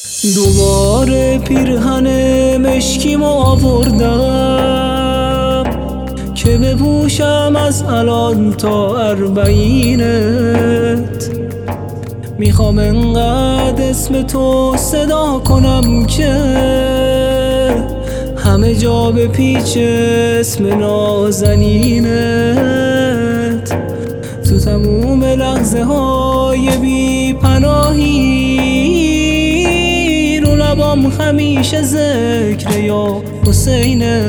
دوباره پیرهن مشکیمو آوردم که بپوشم از الان تا 40. میخوام انقدر اسم تو صدا کنم که همه جا به پیچ اسم نازنینت. تو تموم لحظه های بی پناهی رو لبام همیشه ذکر یا حسینه.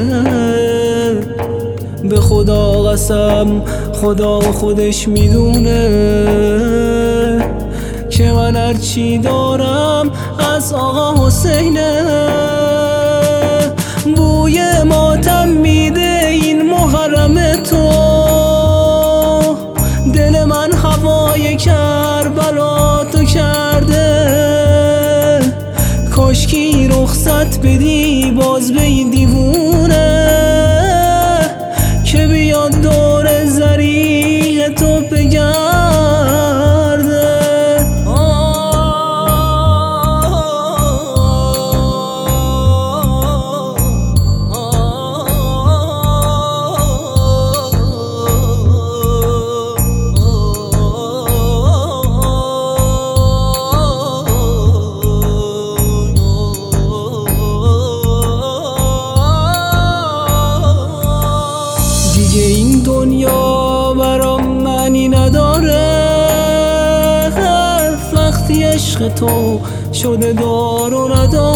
به خدا قسم خدا خودش میدونه که من هرچی دارم از آقا حسینه. بوی ماتم میده این محرم تو، دل من هوای کربلا تو کرده. کاشکی رخصت بدی باز به این دیوونه که بیاد دور زریح تو بگرده. دیگه این دنیا برام معنی نداره وقتی عشق تو شده دار و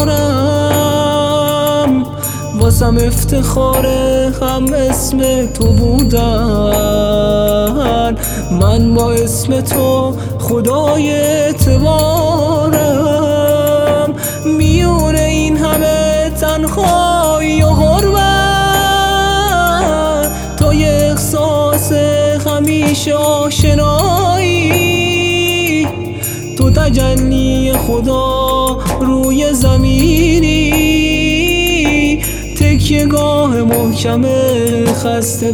ندارم. واسم افتخاره هم اسم تو بودن، من با اسم تو خدای اعتبارم. میونه این همه تنهایی و غربت تا یه احساس همیشه آشنایی. تو تجلی خدا روی زمینی، تکیه‌گاه محکم خسته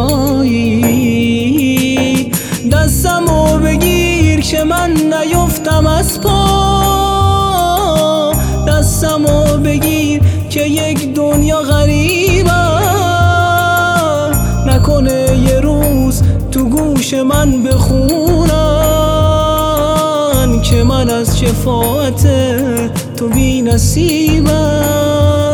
دلایی. دستمو بگیر که من نیفتم از پا، دستمو بگیر که یک دنیا غریبم. نکنه یه روز تو گوش من بخونن که من از شفاعت تو بی نصیبم.